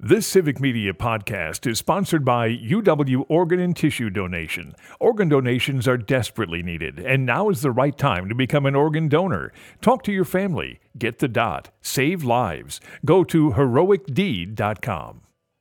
This Civic Media podcast is sponsored by UW Organ and Tissue Donation. Organ donations are desperately needed, and now is the right time to become an organ donor. Talk to your family. Get the dot. Save lives. Go to heroicdeed.com.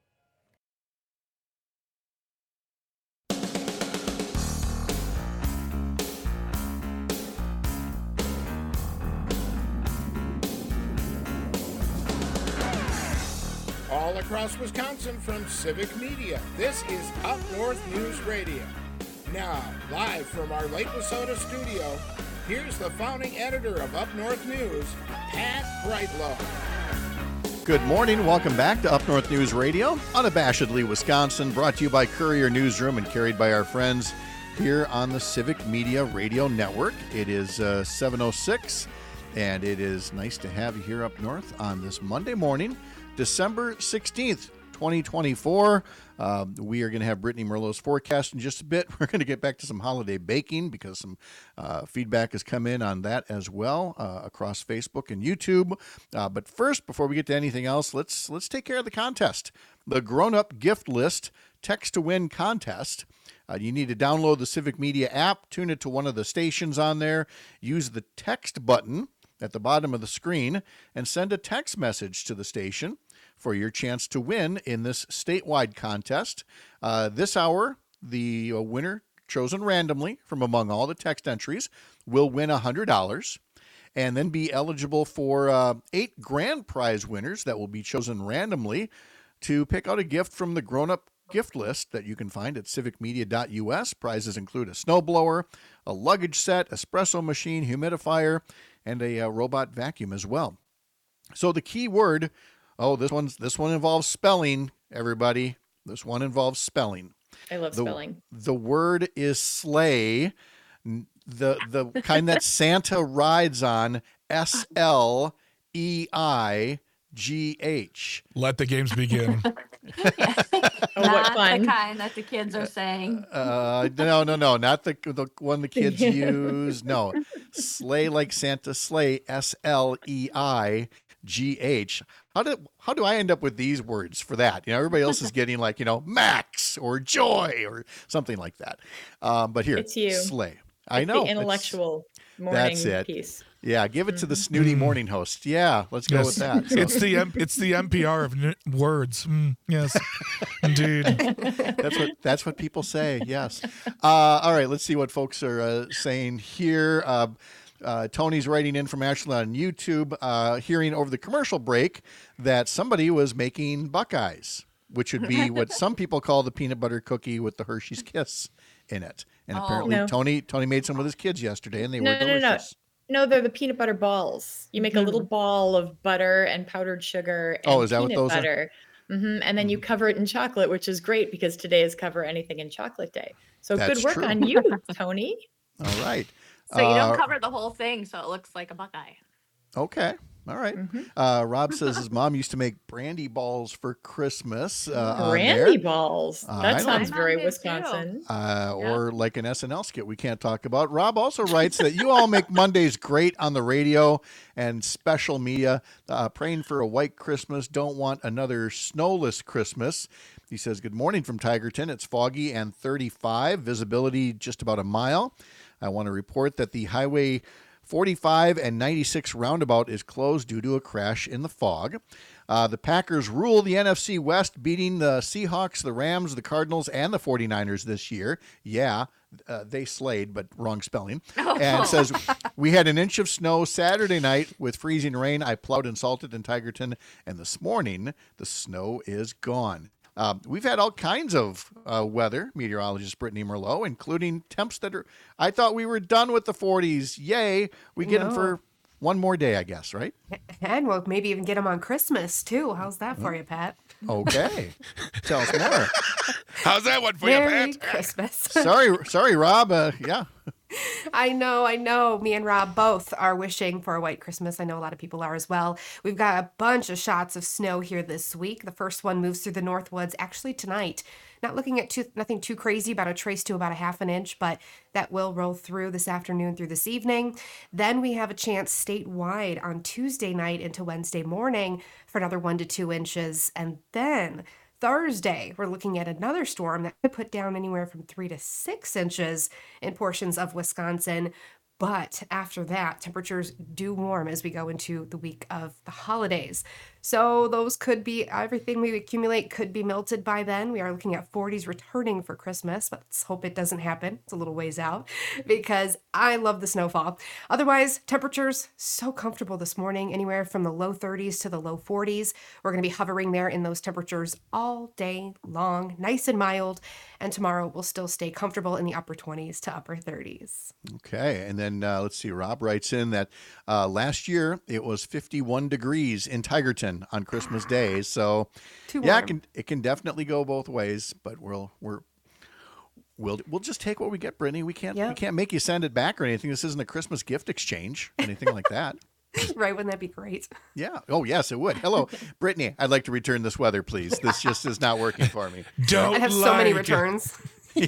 All across Wisconsin from Civic Media, this is Up North News Radio. Now, live from our Lake Wissota studio, here's the founding editor of Up North News, Pat Brightlow. Good morning. Welcome back to Up North News Radio, unabashedly Wisconsin, brought to you by Courier Newsroom and carried by our friends here on the Civic Media Radio Network. It is 7:06, and it is nice to have you here up north on this Monday morning, December 16th, 2024. We are going to have Brittany Merlot's forecast in just a bit. We're going to get back to some holiday baking because some feedback has come in on that as well across Facebook and YouTube. But first, before we get to anything else, let's take care of the contest. The Grown Up Gift List Text to Win contest. You need to download the Civic Media app, tune it to one of the stations on there, use the text button at the bottom of the screen, and send a text message to the station for your chance to win in this statewide contest. This hour, the winner chosen randomly from among all the text entries will win $100 and then be eligible for 8 grand prize winners that will be chosen randomly to pick out a gift from the grown-up gift list that you can find at civicmedia.us. Prizes include a snowblower, a luggage set, espresso machine, humidifier, and a robot vacuum as well. So the key word, this one involves spelling, everybody. This one involves spelling. I love spelling. The word is sleigh, the kind that Santa rides on, SLEIGH. Let the games begin. What fun. The kind that the kids are saying. No, not the one the kids use. No, sleigh like Santa, sleigh, SLEIGH. How do I end up with these words for that? Everybody else is getting like, Max or Joy or something like that. But here, it's you. Sleigh. I know. The intellectual morning piece. Yeah, give it to the snooty morning host. Yeah, let's go with that. So. It's the NPR of words. Yes, indeed. That's what people say. Yes. All right, let's see what folks are saying here. Tony's writing in from Ashland on YouTube, hearing over the commercial break that somebody was making Buckeyes, which would be what some people call the peanut butter cookie with the Hershey's Kiss in it. And apparently Tony made some with his kids yesterday, and they were delicious. No, they're the peanut butter balls. You make a little ball of butter and powdered sugar and is that peanut what those butter. Are? Mm-hmm. And then you cover it in chocolate, which is great because today is Cover Anything in Chocolate Day. So That's good work true. on you, Tony. All right. So you don't cover the whole thing, so it looks like a Buckeye. Okay. All right. Mm-hmm. Rob says his mom used to make brandy balls for Christmas. Brandy balls. That sounds very did Wisconsin. Or like an SNL skit we can't talk about. Rob also writes that you all make Mondays great on the radio and special media. Praying for a white Christmas. Don't want another snowless Christmas. He says, good morning from Tigerton. It's foggy and 35. Visibility just about a mile. I want to report that the Highway 45 and 96 roundabout is closed due to a crash in the fog. The Packers rule the NFC West, beating the Seahawks, the Rams, the Cardinals, and the 49ers this year. Yeah, they slayed, but wrong spelling. And says, we had an inch of snow Saturday night with freezing rain. I plowed and salted in Tigerton, and this morning the snow is gone. We've had all kinds of weather, meteorologist Brittany Merlot, including temps that are, I thought we were done with the 40s. Yay. We get them for one more day, I guess, right? And we'll maybe even get them on Christmas, too. How's that for you, Pat? Okay. Tell us more. How's that one for Merry you, Pat? Christmas. Sorry, Rob. Yeah. I know. Me and Rob both are wishing for a white Christmas. I know a lot of people are as well. We've got a bunch of shots of snow here this week. The first one moves through the Northwoods actually tonight. Not looking at nothing too crazy, about a trace to about a half an inch, but that will roll through this afternoon through this evening. Then we have a chance statewide on Tuesday night into Wednesday morning for another 1 to 2 inches. And then Thursday, we're looking at another storm that could put down anywhere from 3 to 6 inches in portions of Wisconsin. But after that, temperatures do warm as we go into the week of the holidays. So those could be, everything we accumulate could be melted by then. We are looking at 40s returning for Christmas. Let's hope it doesn't happen. It's a little ways out because I love the snowfall. Otherwise, temperatures so comfortable this morning, anywhere from the low 30s to the low 40s. We're going to be hovering there in those temperatures all day long, nice and mild. And tomorrow we'll still stay comfortable in the upper 20s to upper 30s. Okay. And then let's see, Rob writes in that last year it was 51 degrees in Tigerton on Christmas Day. So Too yeah, warm. it can definitely go both ways, but we'll just take what we get, Brittany. We can't make you send it back or anything. This isn't a Christmas gift exchange, anything like that. Right, wouldn't that be great? Yeah. Oh, yes, it would. Hello, Brittany. I'd like to return this weather, please. This just is not working for me. Don't I'd have so many like it. returns.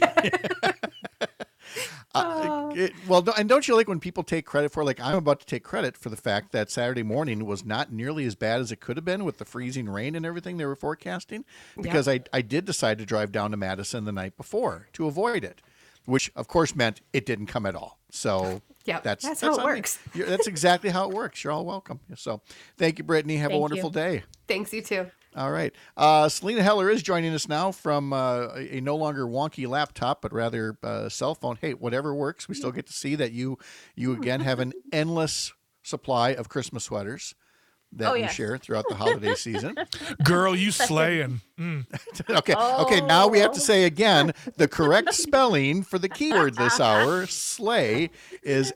And don't you like when people take credit for, like, I'm about to take credit for the fact that Saturday morning was not nearly as bad as it could have been with the freezing rain and everything they were forecasting? Because I did decide to drive down to Madison the night before to avoid it, which, of course, meant it didn't come at all. So Yep, that's how it on me. works. That's exactly how it works. You're all welcome. So thank you, Brittany. Have a Thank wonderful you. day. Thanks, you too. All right. Selena Heller is joining us now from a no longer wonky laptop, but rather cell phone. Hey, whatever works. We still get to see that you again have an endless supply of Christmas sweaters that you yes. share throughout the holiday season. Girl, you slaying. Okay. Now we have to say again the correct spelling for the keyword this hour. Slay is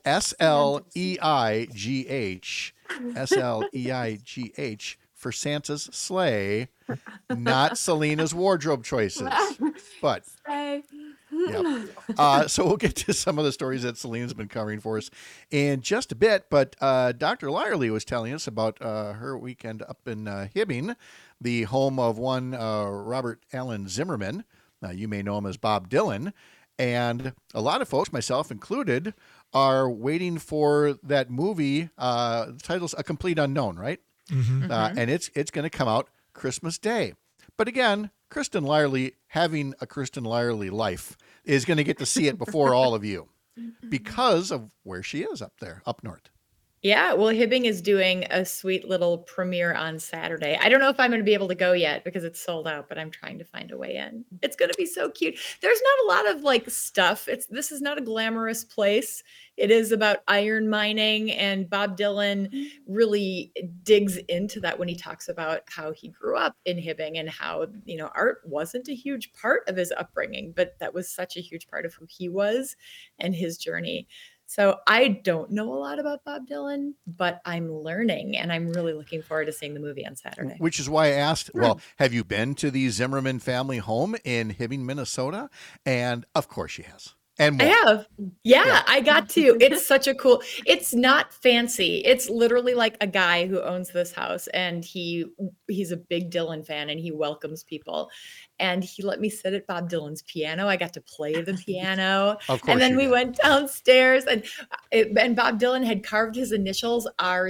SLEIGH. SLEIGH. For Santa's sleigh, not Selena's wardrobe choices. But yeah. So we'll get to some of the stories that Selena's been covering for us in just a bit. But Dr. Lyerly was telling us about her weekend up in Hibbing, the home of one Robert Allen Zimmerman. You may know him as Bob Dylan. And a lot of folks, myself included, are waiting for that movie. The title's A Complete Unknown, right? And it's going to come out Christmas Day. But again, Kristen Lyerly, having a Kristen Lyerly life, is going to get to see it before all of you because of where she is up there, up north. Yeah, well, Hibbing is doing a sweet little premiere on Saturday. I don't know if I'm going to be able to go yet because it's sold out, but I'm trying to find a way in. It's going to be so cute. There's not a lot of like stuff. This is not a glamorous place. It is about iron mining, and Bob Dylan really digs into that when he talks about how he grew up in Hibbing and how, art wasn't a huge part of his upbringing, but that was such a huge part of who he was and his journey. So I don't know a lot about Bob Dylan, but I'm learning, and I'm really looking forward to seeing the movie on Saturday. Which is why I asked, well, have you been to the Zimmerman family home in Hibbing, Minnesota? And of course she has. And more. I have. Yeah, I got to. It's such a cool, it's not fancy. It's literally like a guy who owns this house, and he's a big Dylan fan, and he welcomes people. And he let me sit at Bob Dylan's piano. I got to play the piano. Of course. And then we went downstairs, and Bob Dylan had carved his initials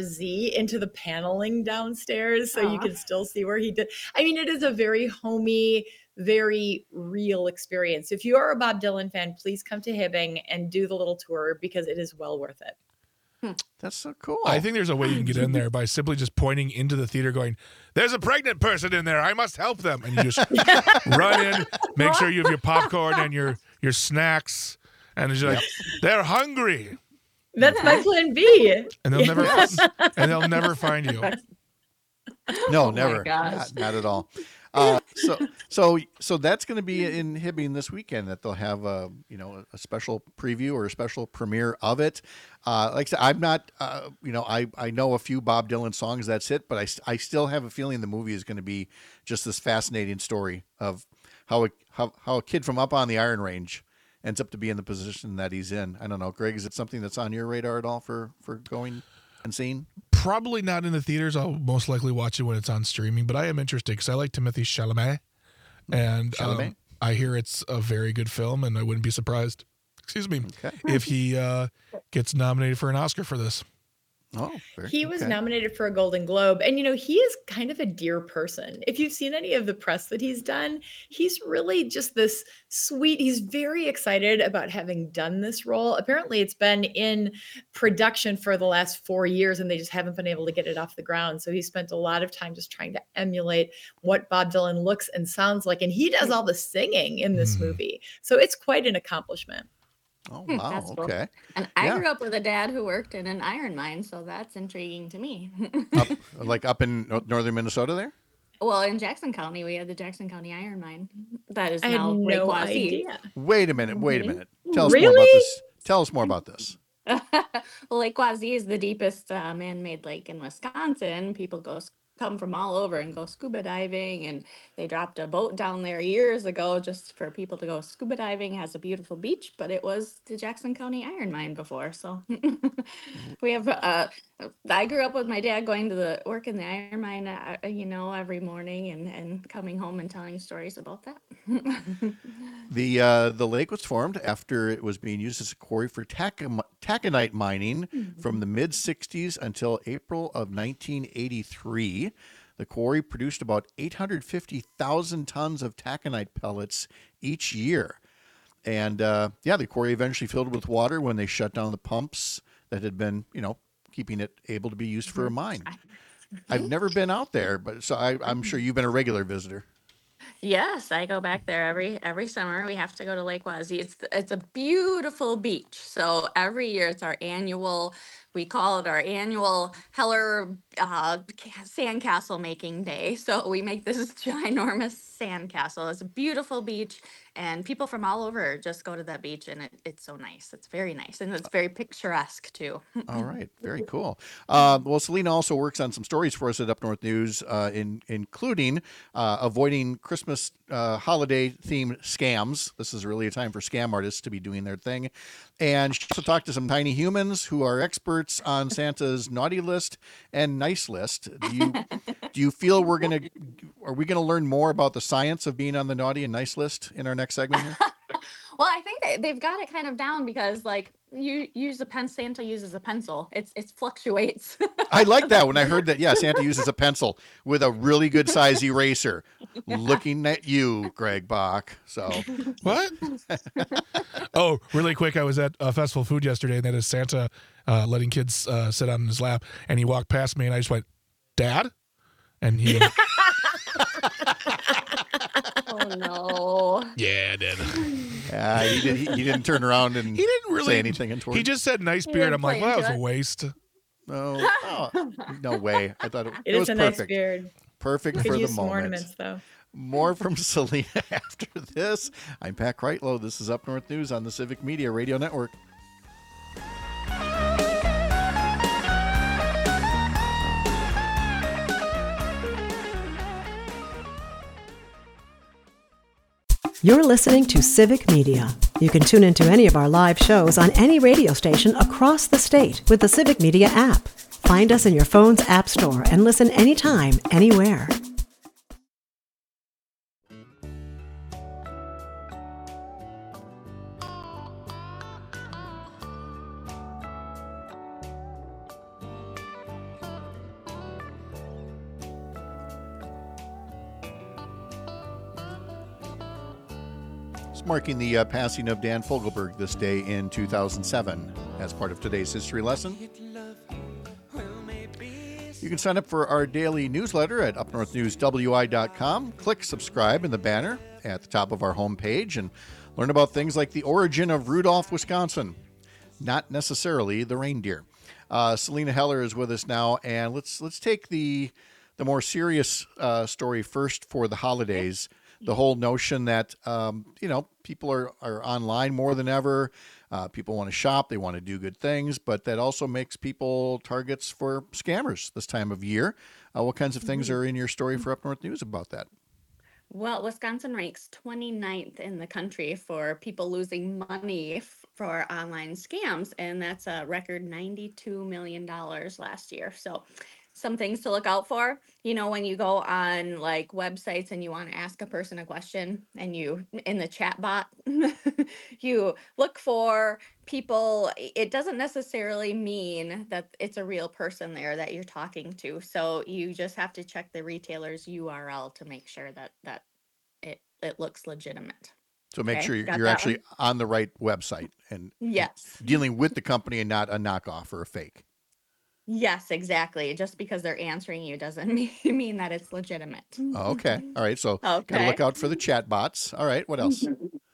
RZ into the paneling downstairs. So you can still see where he did. I mean, it is a very homey, very real experience. If you are a Bob Dylan fan, please come to Hibbing and do the little tour because it is well worth it. That's so cool. I think there's a way you can get in there by simply just pointing into the theater going, there's a pregnant person in there. I must help them. And you just run in, make sure you have your popcorn and your snacks. And it's like, they're hungry. That's my plan B. And they'll never find you. No, never. gosh. Not at all. So that's going to be in Hibbing this weekend that they'll have a special preview or a special premiere of it. Like I said, I'm not, I know a few Bob Dylan songs, that's it, but I still have a feeling the movie is going to be just this fascinating story of how a kid from up on the Iron Range ends up to be in the position that he's in. I don't know, Greg, is it something that's on your radar at all for going and seeing? Probably not in the theaters. I'll most likely watch it when it's on streaming, but I am interested because I like Timothée Chalamet, and Chalamet? I hear it's a very good film, and I wouldn't be surprised, Okay. if he gets nominated for an Oscar for this. Oh, He was nominated for a Golden Globe. And, he is kind of a dear person. If you've seen any of the press that he's done, he's really just this sweet. He's very excited about having done this role. Apparently, it's been in production for the last 4 years, and they just haven't been able to get it off the ground. So he spent a lot of time just trying to emulate what Bob Dylan looks and sounds like. And he does all the singing in this movie. So it's quite an accomplishment. Oh, wow. That's cool. Okay. And I grew up with a dad who worked in an iron mine, so that's intriguing to me. Up in northern Minnesota there? Well, in Jackson County, we had the Jackson County Iron Mine. That is I had now Lake no Wazee. idea. Wait a minute. Tell us more about Really? this. Tell us more about this. Well, Lake Wazee is the deepest man-made lake in Wisconsin. People come from all over and go scuba diving, and they dropped a boat down there years ago just for people to go scuba diving. It has a beautiful beach, but it was the Jackson County Iron Mine before. So we have I grew up with my dad going to work in the iron mine every morning and coming home and telling stories about that. The lake was formed after it was being used as a quarry for taconite mining from the mid-60s until April of 1983. The quarry produced about 850,000 tons of taconite pellets each year. And the quarry eventually filled with water when they shut down the pumps that had been, keeping it able to be used for a mine. I've never been out there, but so I'm sure you've been a regular visitor. Yes, I go back there every summer. We have to go to Lake Wazee. It's a beautiful beach. So every year it's our annual. We call it our annual Heller sandcastle making day. So we make this ginormous sandcastle. It's a beautiful beach, and people from all over just go to that beach, and it's so nice. It's very nice, and it's very picturesque too. All right, very cool. Well, Selena also works on some stories for us at Up North News, including avoiding Christmas holiday-themed scams. This is really a time for scam artists to be doing their thing. And she also talked to some tiny humans who are experts on Santa's naughty list and nice list. Do you feel are we gonna learn more about the science of being on the naughty and nice list in our next segment here? Well, I think they've got it kind of down because, you use a pen. Santa uses a pencil. It fluctuates. I like that when I heard that. Yeah, Santa uses a pencil with a really good size eraser. Looking at you, Greg Bach. So what? Oh, really quick. I was at a festival food yesterday, and that is Santa letting kids sit on his lap, and he walked past me, and I just went, "Dad," and he. Oh no! Yeah, I did. He didn't turn around and He didn't really say anything. He just said nice He beard. didn't I'm like, play well, that was into a it. waste. Oh, no way. I thought It was is a nice perfect. beard. Perfect Could for the use some moment. ornaments, though. More from Selena after this. I'm Pat Kreitlow. This is Up North News on the Civic Media Radio Network. You're listening to Civic Media. You can tune into any of our live shows on any radio station across the state with the Civic Media app. Find us in your phone's app store and listen anytime, anywhere. Marking the passing of Dan Fogelberg this day in 2007 as part of today's history lesson. You can sign up for our daily newsletter at upnorthnewswi.com. Click subscribe in the banner at the top of our homepage and learn about things like the origin of Rudolph, Wisconsin, not necessarily the reindeer. Selena Heller is with us now, and let's take the more serious story first for the holidays. The whole notion that, people are online more than ever. People want to shop. They want to do good things, but that also makes people targets for scammers this time of year. What kinds of things are in your story for Up North News about that? Well, Wisconsin ranks 29th in the country for people losing money for online scams, and that's a record $92 million last year. So, some things to look out for. You know, when you go on like websites and you want to ask a person a question and you in the chat bot, you look for people. It doesn't necessarily mean that it's a real person there that you're talking to. So you just have to check the retailer's URL to make sure that it looks legitimate. So make Okay, sure got you're that actually one? on the right website and Yes. dealing with the company and not a knockoff or a fake. Yes, exactly. Just because they're answering you doesn't mean that it's legitimate. Oh, okay. All right. So got to Okay. look out for the chat bots. All right. What else?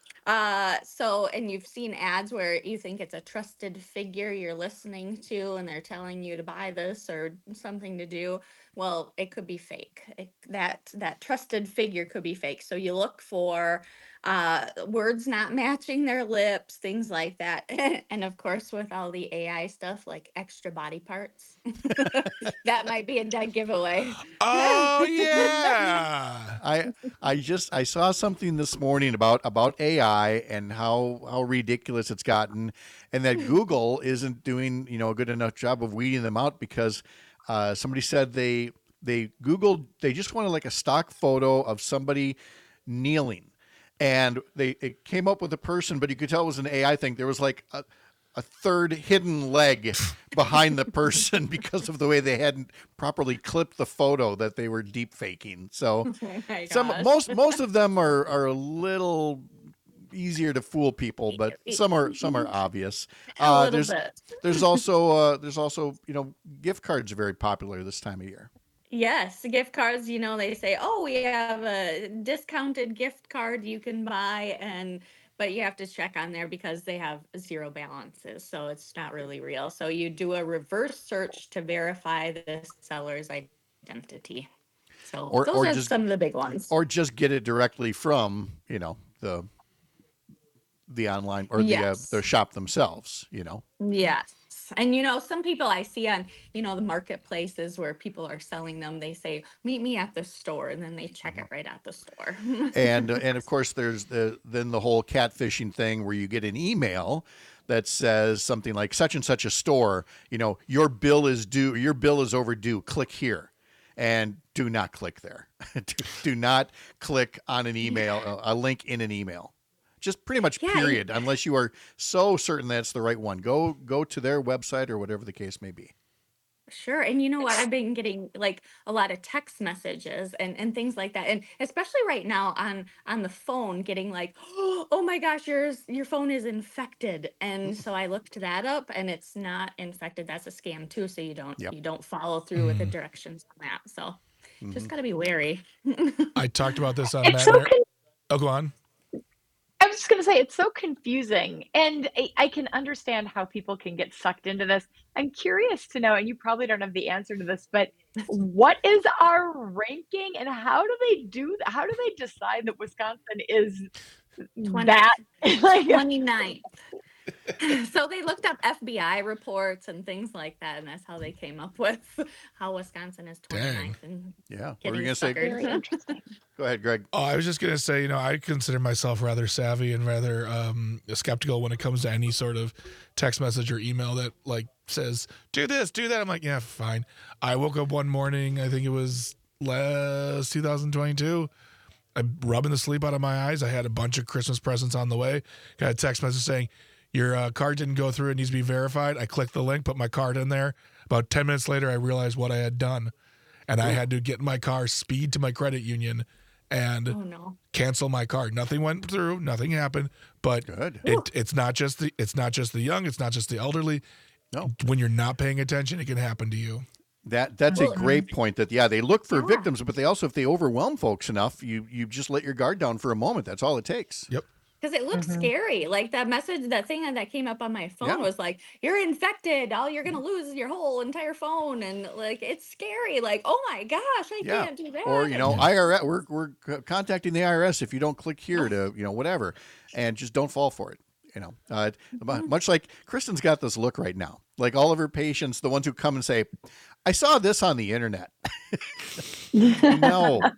So, and you've seen ads where you think it's a trusted figure you're listening to and they're telling you to buy this or something to do. Well, it could be fake. That trusted figure could be fake. So you look for words not matching their lips, things like that. And of course, with all the AI stuff like extra body parts, that might be a dead giveaway. Oh yeah. I saw something this morning about AI and how ridiculous it's gotten, and that Google isn't doing a good enough job of weeding them out because somebody said they just wanted like a stock photo of somebody kneeling, and it came up with a person, but you could tell it was an AI thing. There was like a third hidden leg behind the person because of the way they hadn't properly clipped the photo that they were deep faking. So Oh my some gosh. most of them are a little easier to fool people, but some are obvious. A little There's bit. there's also gift cards are very popular this time of year. Yes, gift cards, they say, "Oh, we have a discounted gift card you can buy," but you have to check on there because they have zero balances, so it's not really real. So you do a reverse search to verify the seller's identity. So Or those are just some of the big ones. or just get it directly from the online or Yes. the shop themselves. Yes. And some people I see on, the marketplaces where people are selling them, they say, "Meet me at the store," and then they check it right at the store. And of course there's then the whole catfishing thing where you get an email that says something like such and such a store, your bill is due, your bill is overdue, click here. And do not click there. Do not click on an email, a link in an email. Just pretty much Yeah. period, unless you are so certain that's the right one. Go to their website or whatever the case may be. Sure. And you know what? I've been getting like a lot of text messages and things like that. And especially right now on the phone, getting like, "Oh my gosh, your phone is infected." And so I looked that up and it's not infected. That's a scam too. So Yep. you don't follow through with the directions on that. So just gotta be wary. I talked about this on It's Matt. so Oh, go on. I was just going to say it's so confusing, and I can understand how people can get sucked into this. I'm curious to know, and you probably don't have the answer to this, but what is our ranking, and how do they do that? How do they decide that Wisconsin is 20 that like 29th. So they looked up FBI reports and things like that, and that's how they came up with how Wisconsin is 29th and Yeah. What were getting you gonna say? suckered. very interesting? Go ahead, Greg. Oh, I was just gonna say, I consider myself rather savvy and rather skeptical when it comes to any sort of text message or email that like says do this, do that. I'm like, yeah, fine. I woke up one morning, I think it was last 2022. I'm rubbing the sleep out of my eyes. I had a bunch of Christmas presents on the way. Got a text message saying your card didn't go through. It needs to be verified. I clicked the link, put my card in there. About 10 minutes later, I realized what I had done, and I had to get in my car, speed to my credit union, and Oh no. cancel my card. Nothing went through. Nothing happened. But Good. it's not just the young. It's not just the elderly. No. When you're not paying attention, it can happen to you. That's a great point. That they look for Yeah. victims, but they also, if they overwhelm folks enough, you just let your guard down for a moment. That's all it takes. Yep. Because it looks scary. Like that message, that thing that came up on my phone Yeah. was like, "You're infected. All you're gonna lose is your whole entire phone." And like it's scary. Like, oh my gosh, I Yeah. can't do that. Or IRS. We're contacting the IRS if you don't click here to whatever, and just don't fall for it. Much like Kristen's got this look right now, like all of her patients, the ones who come and say, I saw this on the internet. No,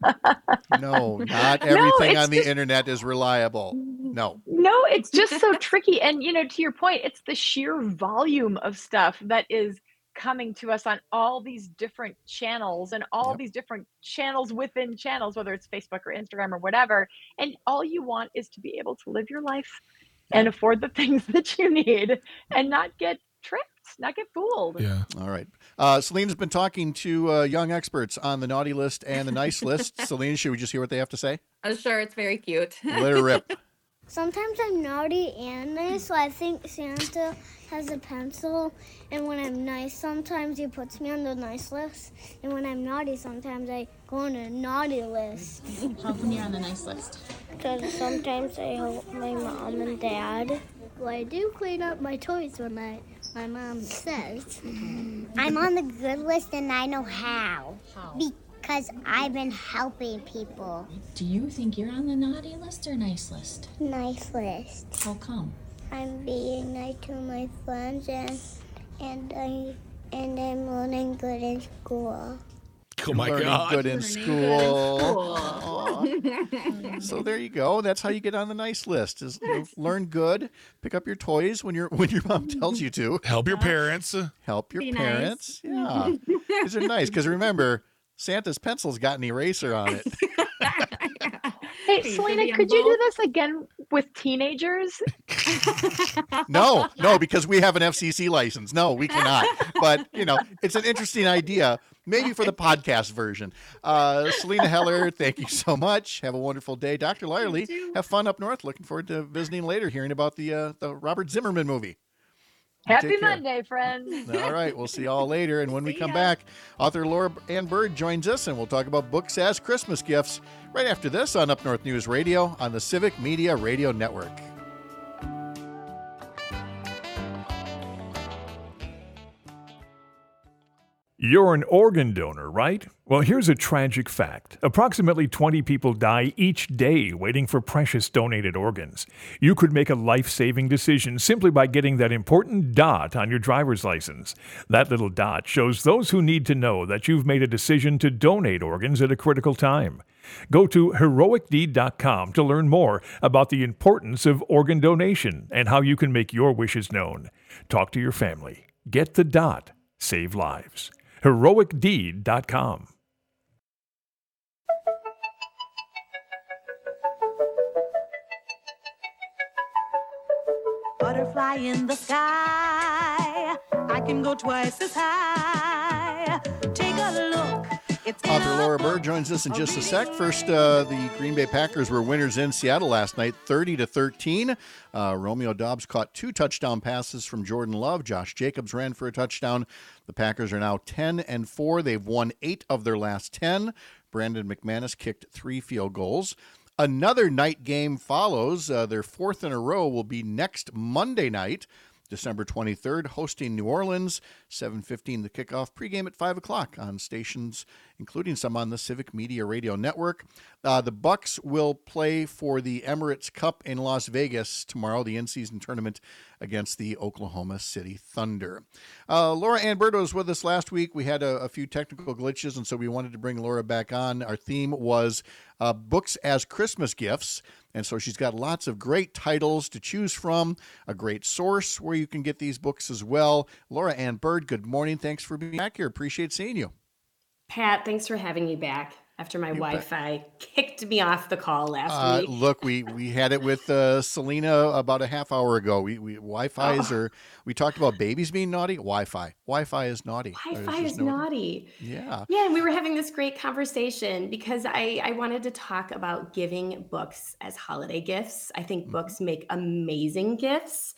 not everything on the internet is reliable. No, it's just so tricky. And, to your point, it's the sheer volume of stuff that is coming to us on all these different channels and all these different channels within channels, whether it's Facebook or Instagram or whatever. And all you want is to be able to live your life and afford the things that you need and not get tricked, not get fooled. Yeah. All right. Selena's been talking to young experts on the naughty list and the nice list. Selena, should we just hear what they have to say? Sure, it's very cute. Let her rip. Sometimes I'm naughty and nice, so I think Santa has a pencil. And when I'm nice, sometimes he puts me on the nice list. And when I'm naughty, sometimes I go on a naughty list. How come you're on the nice list? Because sometimes I help my mom and dad. Well, I do clean up my toys when my mom says. I'm on the good list and I know how. Because I've been helping people. Do you think you're on the naughty list or nice list? Nice list. How come? I'm being nice to my friends and I'm learning good in school. Oh my God. Good in school. So there you go. That's how you get on the nice list. Is learn good, pick up your toys when your mom tells you to. Help your parents. Help your parents. Nice. Yeah. These are nice because remember, Santa's pencil's got an eraser on it. Hey, Selena, could you do this again with teenagers? No, because we have an FCC license. No, we cannot. But, it's an interesting idea, maybe for the podcast version. Selena Heller, thank you so much. Have a wonderful day. Dr. Lyerly, have fun up north. Looking forward to visiting later, hearing about the Robert Zimmerman movie. Happy Monday, friends. All right, we'll see you all later. And when we come back, author Laura Ann Bird joins us, and we'll talk about books as Christmas gifts right after this on Up North News Radio on the Civic Media Radio Network. You're an organ donor, right? Well, here's a tragic fact. Approximately 20 people die each day waiting for precious donated organs. You could make a life-saving decision simply by getting that important dot on your driver's license. That little dot shows those who need to know that you've made a decision to donate organs at a critical time. Go to heroicdeed.com to learn more about the importance of organ donation and how you can make your wishes known. Talk to your family. Get the dot. Save lives. heroicdeed.com. Butterfly in the sky, I can go twice as high. Take a look. Author Laura Bird joins us in just a sec. First, the Green Bay Packers were winners in Seattle last night, 30-13. Romeo Doubs caught 2 touchdown passes from Jordan Love. Josh Jacobs ran for a touchdown. The Packers are now 10-4. They've won 8 of their last 10. Brandon McManus kicked 3 field goals. Another night game follows. Their 4th in a row will be next Monday night, December 23rd, hosting New Orleans, 7:15 the kickoff, pregame at 5 o'clock on stations, including some on the Civic Media Radio Network. The Bucs will play for the Emirates Cup in Las Vegas tomorrow, the in-season tournament against the Oklahoma City Thunder. Laura Ann Bird was with us last week. We had a few technical glitches, and so we wanted to bring Laura back on. Our theme was books as Christmas gifts. And so she's got lots of great titles to choose from, a great source where you can get these books as well. Laura Ann Bird, good morning. Thanks for being back here. Appreciate seeing you. Pat, thanks for having me back after my Wi-Fi kicked me off the call last week. Look, we had it with Selena about a half hour ago. Wi-Fi's we talked about babies being naughty. Wi-Fi is naughty. Wi-Fi is naughty. Yeah. Yeah, and we were having this great conversation because I wanted to talk about giving books as holiday gifts. I think books make amazing gifts.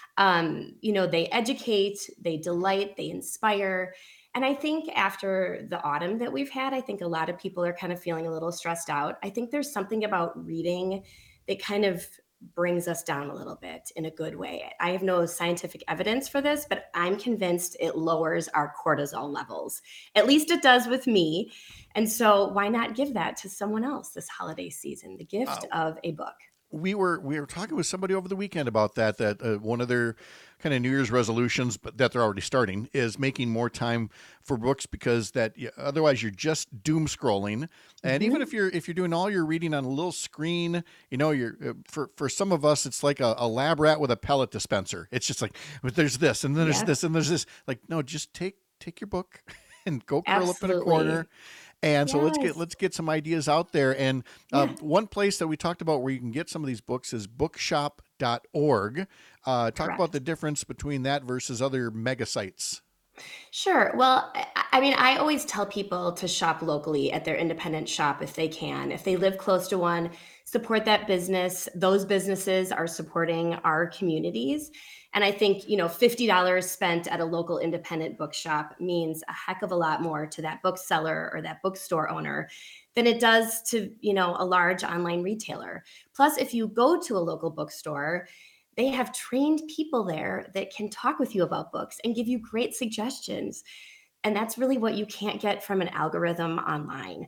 They educate, they delight, they inspire. And I think after the autumn that we've had, I think a lot of people are kind of feeling a little stressed out. I think there's something about reading that kind of brings us down a little bit in a good way. I have no scientific evidence for this, but I'm convinced it lowers our cortisol levels. At least it does with me. And so why not give that to someone else this holiday season, the gift of a book? we were talking with somebody over the weekend about that one of their kind of New Year's resolutions, but that they're already starting, is making more time for books, because otherwise you're just doom scrolling. And even if you're doing all your reading on a little screen, you're for some of us it's like a lab rat with a pellet dispenser. It's just like, there's this and then there's this and there's this. Like, no, just take your book and go curl up in a corner. And so let's get some ideas out there. And one place that we talked about where you can get some of these books is bookshop.org. Talk about the difference between that versus other mega sites. Sure. Well, I mean, I always tell people to shop locally at their independent shop if they can. If they live close to one, support that business. Those businesses are supporting our communities. And I think, $50 spent at a local independent bookshop means a heck of a lot more to that bookseller or that bookstore owner than it does to, a large online retailer. Plus, if you go to a local bookstore, they have trained people there that can talk with you about books and give you great suggestions. And that's really what you can't get from an algorithm online.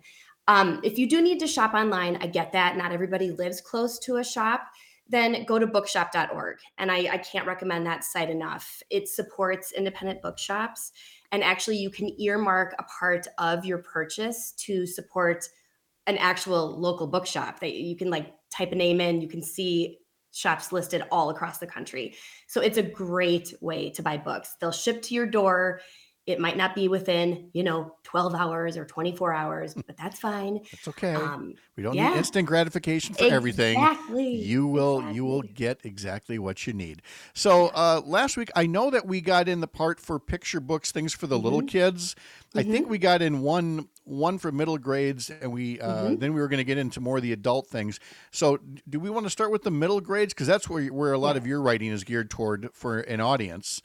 If you do need to shop online, I get that. Not everybody lives close to a shop. Then go to bookshop.org. And I can't recommend that site enough. It supports independent bookshops. And actually, you can earmark a part of your purchase to support an actual local bookshop. You can type a name in, you can see shops listed all across the country. So it's a great way to buy books. They'll ship to your door. It might not be within, 12 hours or 24 hours, but that's fine. That's okay. We don't need instant gratification for everything. Exactly. You will get exactly what you need. So last week, I know that we got in the part for picture books, things for the little kids. I think we got in one for middle grades, and we then we were going to get into more of the adult things. So do we want to start with the middle grades? Because that's where a lot of your writing is geared toward for an audience.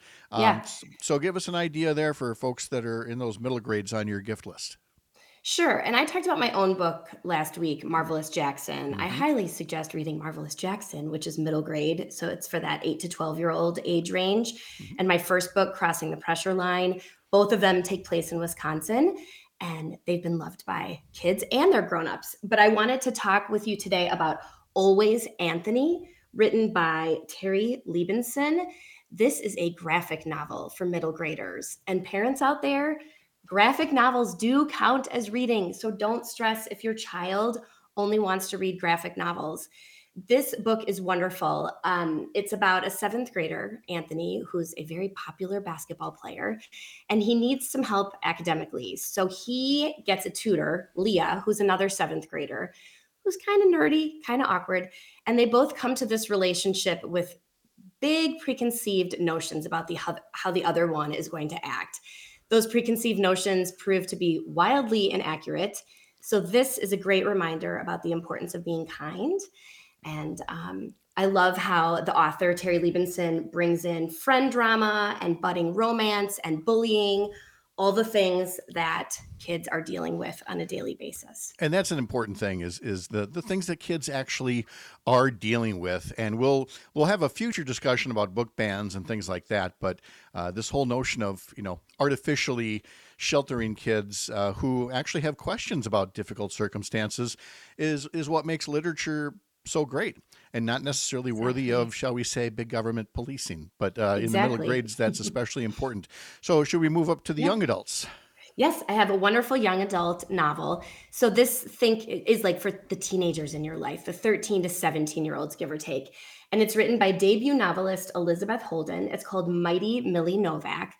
So give us an idea there for folks that are in those middle grades on your gift list. Sure. And I talked about my own book last week, Marvelous Jackson. I highly suggest reading Marvelous Jackson, which is middle grade. So it's for that 8 to 12-year-old age range. And my first book, Crossing the Pressure Line, both of them take place in Wisconsin. And they've been loved by kids and their grown-ups. But I wanted to talk with you today about Always Anthony, written by Terry Liebenson. This is a graphic novel for middle graders. And parents out there, graphic novels do count as reading. So don't stress if your child only wants to read graphic novels. This book is wonderful. It's about a 7th grader, Anthony, who's a very popular basketball player, and he needs some help academically. So he gets a tutor, Leah, who's another 7th grader, who's kind of nerdy, kind of awkward. And they both come to this relationship with big preconceived notions about how the other one is going to act. Those preconceived notions prove to be wildly inaccurate. So this is a great reminder about the importance of being kind. And I love how the author, Terry Liebenson, brings in friend drama and budding romance and bullying, all the things that kids are dealing with on a daily basis. And that's an important thing is the things that kids actually are dealing with. And we'll have a future discussion about book bans and things like that. But this whole notion of, artificially sheltering kids who actually have questions about difficult circumstances is what makes literature so great and not necessarily worthy of, shall we say, big government policing. But in the middle grades, that's especially important. So should we move up to the young adults? Yes, I have a wonderful young adult novel. So this is like for the teenagers in your life, the 13 to 17-year-olds, give or take. And it's written by debut novelist Elizabeth Holden. It's called Mighty Millie Novak.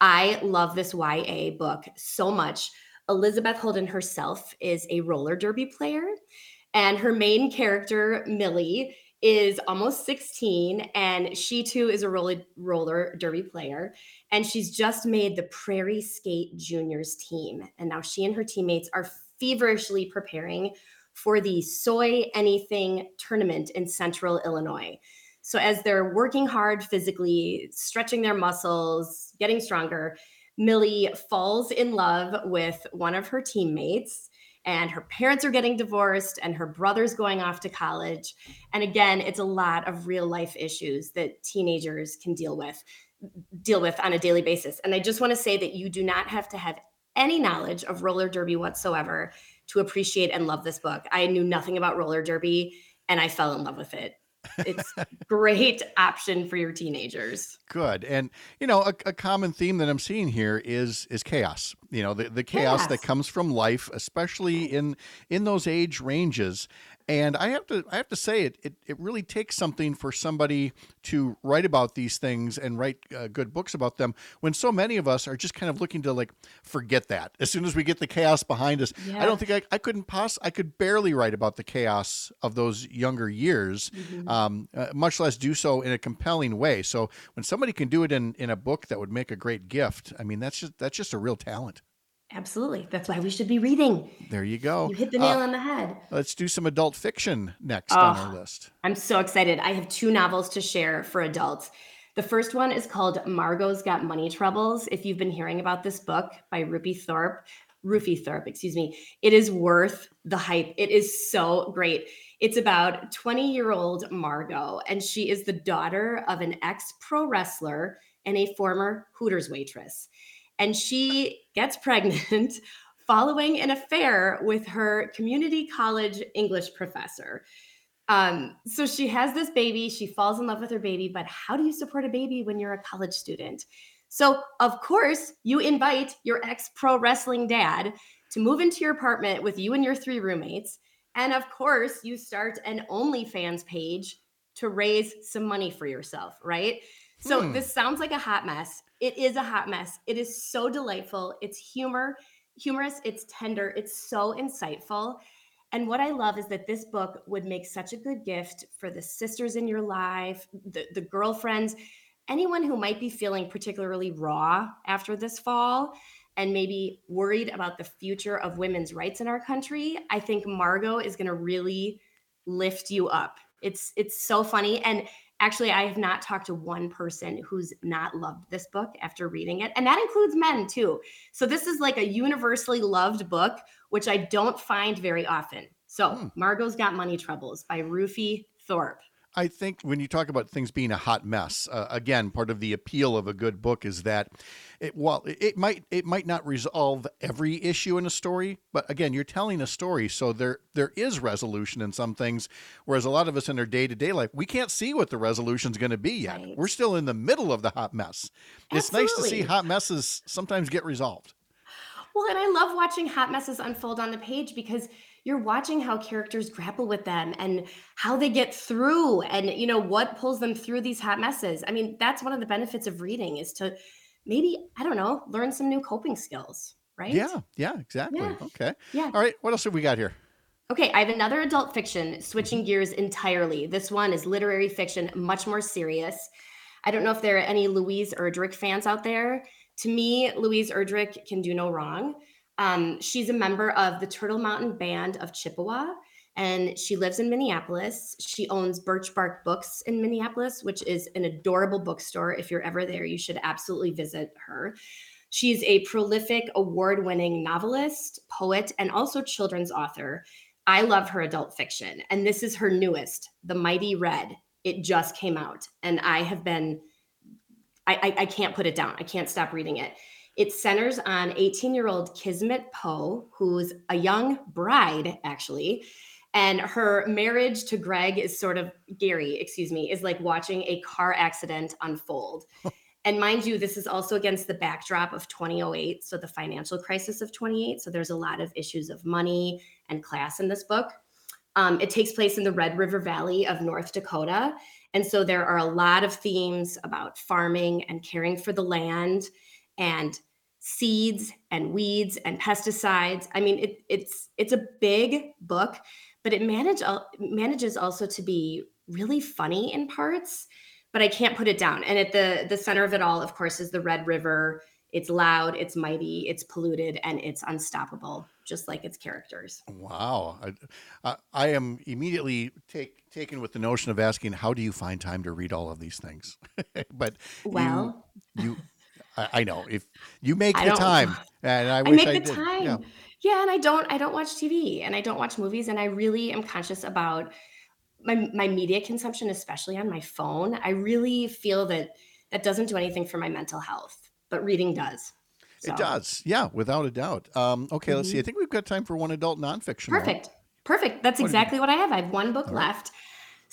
I love this YA book so much. Elizabeth Holden herself is a roller derby player. And her main character, Millie, is almost 16, and she too is a roller derby player. And she's just made the Prairie Skate Juniors team. And now she and her teammates are feverishly preparing for the Soy Anything tournament in Central Illinois. So as they're working hard physically, stretching their muscles, getting stronger, Millie falls in love with one of her teammates. And her parents are getting divorced and her brother's going off to college. And again, it's a lot of real life issues that teenagers can deal with on a daily basis. And I just want to say that you do not have to have any knowledge of roller derby whatsoever to appreciate and love this book. I knew nothing about roller derby. and I fell in love with it. It's a great option for your teenagers. Good. And, a common theme that I'm seeing here is chaos. The chaos that comes from life, especially in those age ranges. And I have to say it really takes something for somebody to write about these things and write good books about them when so many of us are just kind of looking to forget that as soon as we get the chaos behind us. Yeah. I don't think I could barely write about the chaos of those younger years, much less do so in a compelling way. So when somebody can do it in a book that would make a great gift, I mean, that's just a real talent. Absolutely. That's why we should be reading. There you go. You hit the nail on the head. Let's do some adult fiction next on our list. I'm so excited. I have 2 novels to share for adults. The first one is called Margot's Got Money Troubles. If you've been hearing about this book by Rufi Thorpe, it is worth the hype. It is so great. It's about 20-year-old Margot, and she is the daughter of an ex-pro wrestler and a former Hooters waitress. And she gets pregnant following an affair with her community college English professor. So she has this baby. She falls in love with her baby. But how do you support a baby when you're a college student? So, of course, you invite your ex-pro wrestling dad to move into your apartment with you and your 3 roommates. And, of course, you start an OnlyFans page to raise some money for yourself, right? So this sounds like a hot mess. It is a hot mess. It is so delightful. It's humorous. It's tender. It's so insightful. And what I love is that this book would make such a good gift for the sisters in your life, the girlfriends, anyone who might be feeling particularly raw after this fall and maybe worried about the future of women's rights in our country. I think Margot is going to really lift you up. It's so funny. And actually, I have not talked to one person who's not loved this book after reading it. And that includes men too. So this is like a universally loved book, which I don't find very often. So Margot's Got Money Troubles by Rufi Thorpe. I think when you talk about things being a hot mess, again, part of the appeal of a good book is that it might not resolve every issue in a story, but again, you're telling a story, so there is resolution in some things, whereas a lot of us in our day-to-day life, we can't see what the resolution's going to be yet. Right. We're still in the middle of the hot mess. Absolutely. It's nice to see hot messes sometimes get resolved. Well, and I love watching hot messes unfold on the page because you're watching how characters grapple with them and how they get through and, what pulls them through these hot messes. I mean, that's one of the benefits of reading is to maybe, learn some new coping skills, right? Yeah, exactly. Yeah. Okay. Yeah. All right. What else have we got here? Okay. I have another adult fiction, switching gears entirely. This one is literary fiction, much more serious. I don't know if there are any Louise Erdrich fans out there. To me, Louise Erdrich can do no wrong. She's a member of the Turtle Mountain Band of Chippewa, and she lives in Minneapolis. She owns Birch Bark Books in Minneapolis, which is an adorable bookstore. If you're ever there, you should absolutely visit her. She's a prolific, award-winning novelist, poet, and also children's author. I love her adult fiction, and this is her newest, The Mighty Red. It just came out, and I can't put it down. I can't stop reading it. It centers on 18-year-old Kismet Poe, who's a young bride, actually. And her marriage to Gary, is like watching a car accident unfold. And mind you, this is also against the backdrop of 2008, so the financial crisis of 2008. So there's a lot of issues of money and class in this book. It takes place in the Red River Valley of North Dakota. And so there are a lot of themes about farming and caring for the land and seeds and weeds and pesticides. I mean, it's a big book, but it manages also to be really funny in parts, but I can't put it down. And at the center of it all, of course, is the Red River. It's loud, it's mighty, it's polluted, and it's unstoppable, just like its characters. Wow. I am immediately taken with the notion of asking, how do you find time to read all of these things? But I know if you make the time, and I wish I did. Time. Yeah, and I don't watch TV and I don't watch movies, and I really am conscious about my media consumption, especially on my phone. I really feel that doesn't do anything for my mental health. But reading does. So. It does. Yeah, without a doubt. Let's see. I think we've got time for one adult nonfiction. Perfect. That's exactly what I have. I have one book left.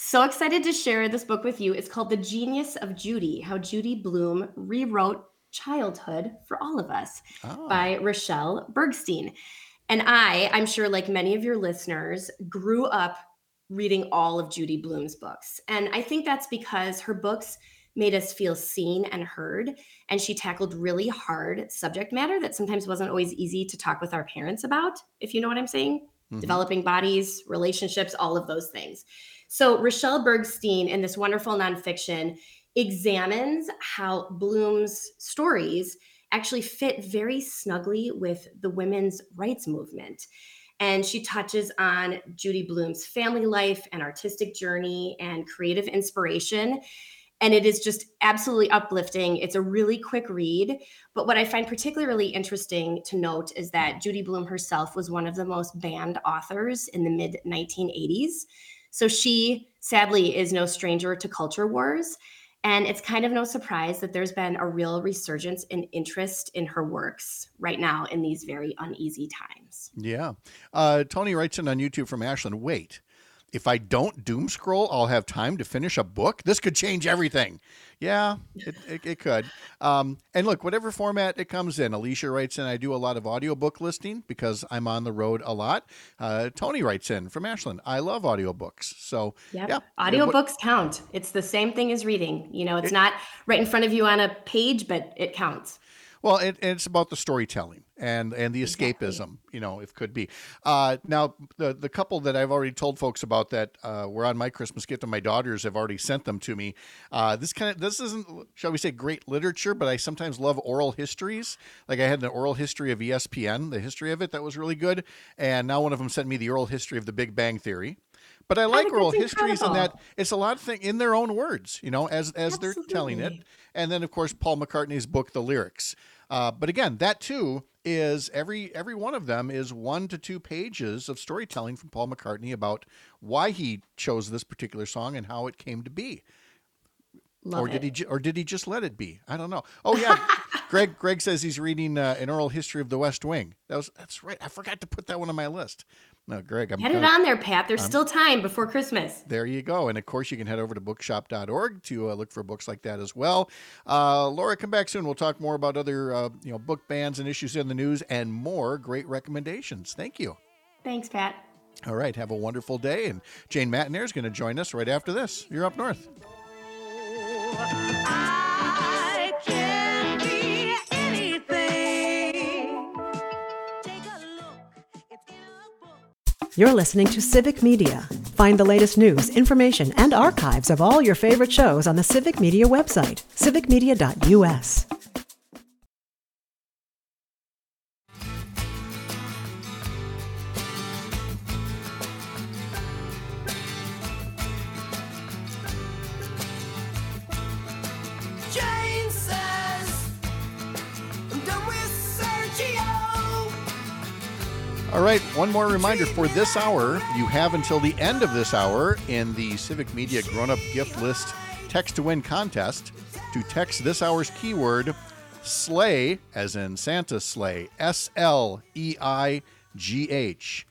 So excited to share this book with you. It's called The Genius of Judy, How Judy Blume Rewrote Childhood for All of Us by Rochelle Bergstein. And I'm sure like many of your listeners, grew up reading all of Judy Blume's books. And I think that's because her books made us feel seen and heard. And she tackled really hard subject matter that sometimes wasn't always easy to talk with our parents about, if you know what I'm saying. Developing bodies, relationships, all of those things. So Rochelle Bergstein in this wonderful nonfiction examines how Blume's stories actually fit very snugly with the women's rights movement. And she touches on Judy Blume's family life and artistic journey and creative inspiration. And it is just absolutely uplifting. It's a really quick read. But what I find particularly interesting to note is that Judy Blume herself was one of the most banned authors in the mid-1980s. So she, sadly, is no stranger to culture wars. And it's kind of no surprise that there's been a real resurgence in interest in her works right now in these very uneasy times. Yeah. Tony writes in on YouTube from Ashland, wait, if I don't doom scroll, I'll have time to finish a book? This could change everything. Yeah, it could. And look, whatever format it comes in. Alicia writes in, I do a lot of audiobook listing because I'm on the road a lot. Tony writes in from Ashland, I love audiobooks. So, yeah. Audiobooks count. It's the same thing as reading. You know, it's not right in front of you on a page, but it counts. Well, it's about the storytelling and the escapism, you know, if could be. Now, the couple that I've already told folks about that were on my Christmas gift, and my daughters have already sent them to me. This isn't, shall we say, great literature, but I sometimes love oral histories. Like I had an oral history of ESPN, the history of it, that was really good. And now one of them sent me the oral history of the Big Bang Theory. But I like oral histories in that it's a lot of things in their own words, you know, as they're telling it. And then, of course, Paul McCartney's book, The Lyrics. But again, that too is every one of them is 1 to 2 pages of storytelling from Paul McCartney about why he chose this particular song and how it came to be. Did he just let it be? I don't know. Oh yeah, Greg says he's reading an oral history of the West Wing. That's right. I forgot to put that one on my list. No, Greg, get it on there, Pat. There's still time before Christmas. There you go. And of course, you can head over to bookshop.org to look for books like that as well. Laura, come back soon. We'll talk more about other book bans and issues in the news and more great recommendations. Thank you. Thanks, Pat. All right. Have a wonderful day. And Jane Matinair is going to join us right after this. You're Up North. I can be anything. Take a look. It's in a book. You're listening to Civic Media. Find the latest news, information, and archives of all your favorite shows on the Civic Media website, civicmedia.us. Jane says, I'm done with Sergio. All right, one more reminder for this hour. You have until the end of this hour in the Civic Media Grown-Up Gift List Text to Win contest to text this hour's keyword SLEIGH, as in Santa sleigh, S-L-E-I-G-H.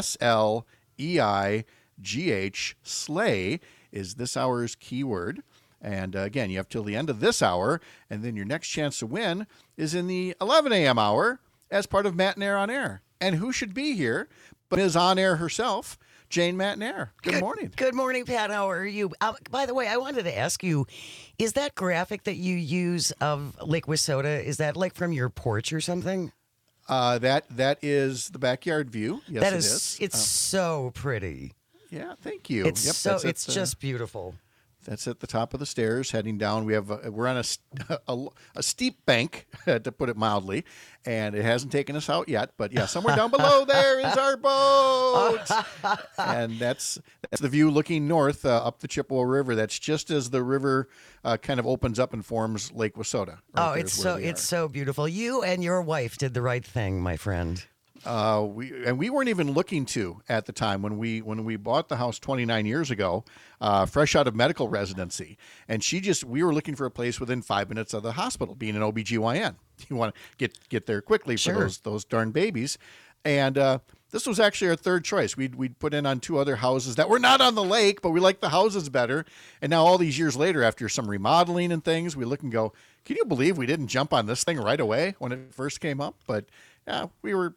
S-L-E-I-G-H, sleigh is this hour's keyword. And again, you have till the end of this hour, and then your next chance to win is in the 11 a.m. hour as part of Matinair on Air. And who should be here but Ms. On Air herself, Jane Matinair. Good morning. Good morning, Pat. How are you? By the way, I wanted to ask you, is that graphic that you use of Lake Wissota, is that like from your porch or something? That is the backyard view. Yes, it is. It's so pretty. Yeah, thank you. It's it's just beautiful. That's at the top of the stairs heading down. We're on a steep bank, to put it mildly, and it hasn't taken us out yet. But yeah, somewhere down below there is our boat, and that's the view looking north up the Chippewa River. That's just as the river kind of opens up and forms Lake Wissota. It's so beautiful. You and your wife did the right thing, my friend. We weren't even looking to at the time when we bought the house 29 years ago, fresh out of medical residency. And we were looking for a place within 5 minutes of the hospital, being an OBGYN. You want to get there quickly for those darn babies. And this was actually our third choice. We'd put in on 2 other houses that were not on the lake, but we liked the houses better. And now all these years later, after some remodeling and things, we look and go, can you believe we didn't jump on this thing right away when it first came up? But yeah, we were,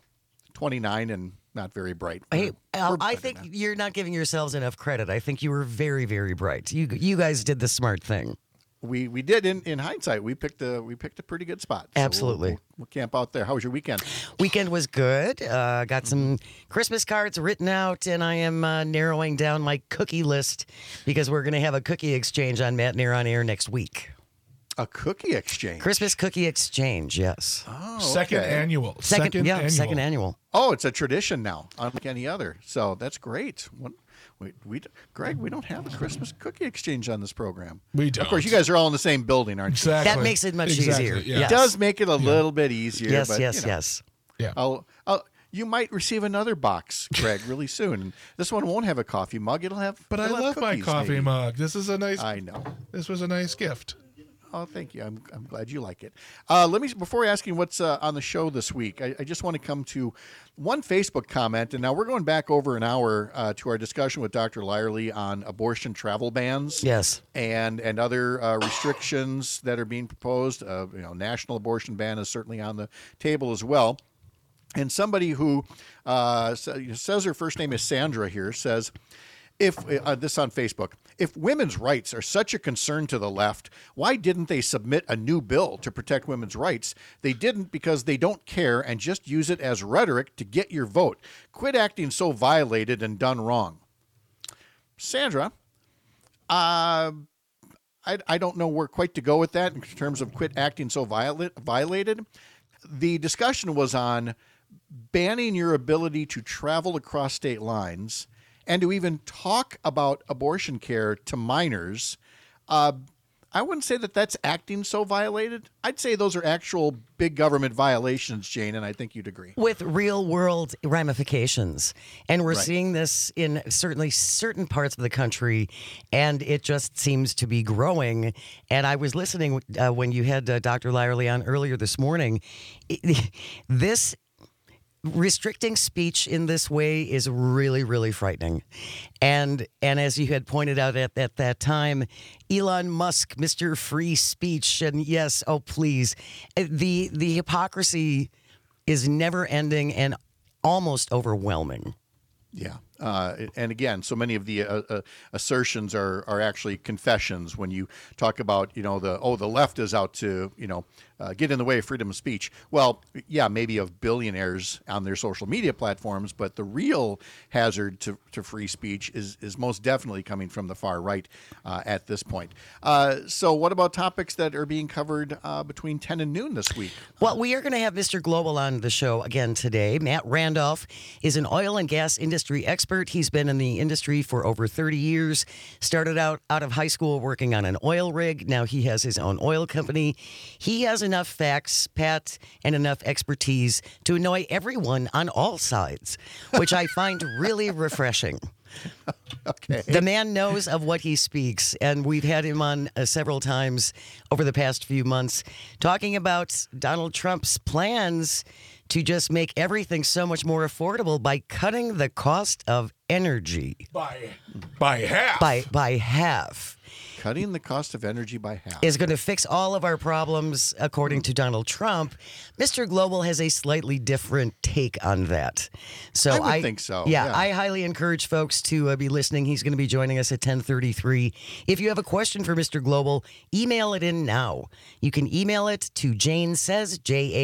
29 and not very bright. Hey, I think you're not giving yourselves enough credit. I think you were very, very bright. You guys did the smart thing. We did in hindsight. We picked a pretty good spot. So Absolutely. We'll camp out there. How was your weekend? Weekend was good. Got some Christmas cards written out, and I am narrowing down my cookie list because we're going to have a cookie exchange on Matt Nair on Air next week. A cookie exchange? Christmas cookie exchange, yes. Oh, Second annual. Second annual. Oh, it's a tradition now, unlike any other. So that's great. Greg, we don't have a Christmas cookie exchange on this program. We don't. Of course, you guys are all in the same building, aren't you? That makes it much easier. It does make it a little bit easier. Yes, but, yes. Yeah. You might receive another box, Greg, really soon. This one won't have a coffee mug. It'll have. But I love my coffee mug. This is a nice. I know. This was a nice gift. Oh, thank you. I'm glad you like it. Before asking what's on the show this week, I just want to come to one Facebook comment, and now we're going back over an hour to our discussion with Dr. Lyerly on abortion travel bans. Yes, and other restrictions that are being proposed. National abortion ban is certainly on the table as well. And somebody who says her first name is Sandra here says, this on Facebook, if women's rights are such a concern to the left, why didn't they submit a new bill to protect women's rights? They didn't because they don't care and just use it as rhetoric to get your vote. Quit acting so violated and done wrong. Sandra, I don't know where quite to go with that in terms of quit acting so violated. The discussion was on banning your ability to travel across state lines and to even talk about abortion care to minors. I wouldn't say that that's acting so violated. I'd say those are actual big government violations, Jane, and I think you'd agree. With real world ramifications. And we're seeing this in certainly certain parts of the country, and it just seems to be growing. And I was listening when you had Dr. Lyerly on earlier this morning. This restricting speech in this way is really, really frightening. And as you had pointed out at that time, Elon Musk, Mr. Free Speech, and yes, oh please, the hypocrisy is never ending and almost overwhelming. Yeah. And again, so many of the assertions are actually confessions when you talk about, the left is out to, get in the way of freedom of speech. Well, yeah, maybe of billionaires on their social media platforms, but the real hazard to free speech is most definitely coming from the far right at this point. So what about topics that are being covered between 10 and noon this week? Well, we are going to have Mr. Global on the show again today. Matt Randolph is an oil and gas industry expert. He's been in the industry for over 30 years. Started out of high school working on an oil rig. Now he has his own oil company. He has enough facts, Pat, and enough expertise to annoy everyone on all sides, which I find really refreshing. Okay. The man knows of what he speaks, and we've had him on several times over the past few months talking about Donald Trump's plans to just make everything so much more affordable by cutting the cost of energy. By half. By half. Cutting the cost of energy by half is going to fix all of our problems, according to Donald Trump. Mr. Global has a slightly different take on that. So I would think so. Yeah, I highly encourage folks to be listening. He's going to be joining us at 10:33. If you have a question for Mr. Global, email it in now. You can email it to Jane Says,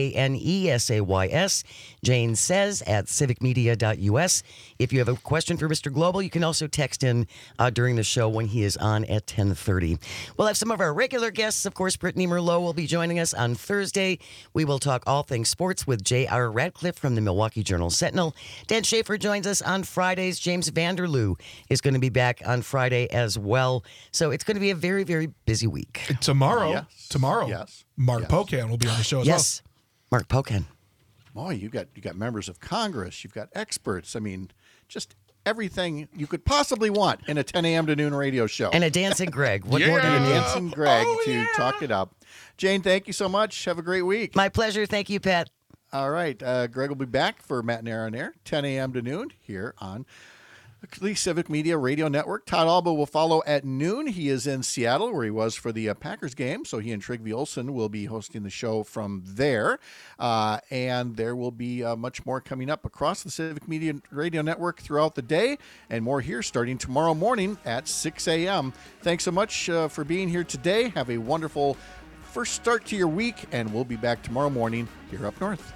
JaneSays, Jane Says at civicmedia.us. If you have a question for Mr. Global, you can also text in during the show when he is on at 10:30. We'll have some of our regular guests. Of course, Brittany Merlot will be joining us on Thursday. We will talk all things sports with J.R. Radcliffe from the Milwaukee Journal-Sentinel. Dan Schaefer joins us on Fridays. James Vanderloo is going to be back on Friday as well. So it's going to be a very, very busy week. Tomorrow, Mark Pocan will be on the show as well. Yes, Mark Pocan. Boy, you got members of Congress. You've got experts. I mean, just everything you could possibly want in a 10 a.m. to noon radio show. And a dancing Greg. What more do you need? Dancing Greg to talk it up. Jane, thank you so much. Have a great week. My pleasure. Thank you, Pat. All right. Greg will be back for Matt and Aaron Air, 10 a.m. to noon here on the Civic Media Radio Network. Todd Alba will follow at noon. He is in Seattle, where he was for the Packers game. So he and Trygve Olsen will be hosting the show from there. And there will be much more coming up across the Civic Media Radio Network throughout the day, and more here starting tomorrow morning at 6 a.m. Thanks so much for being here today. Have a wonderful first start to your week, and we'll be back tomorrow morning here up north.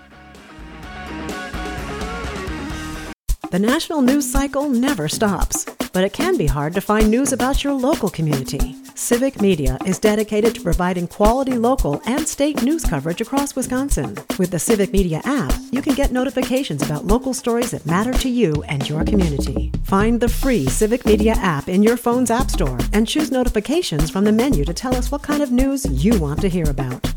The national news cycle never stops, but it can be hard to find news about your local community. Civic Media is dedicated to providing quality local and state news coverage across Wisconsin. With the Civic Media app, you can get notifications about local stories that matter to you and your community. Find the free Civic Media app in your phone's app store and choose notifications from the menu to tell us what kind of news you want to hear about.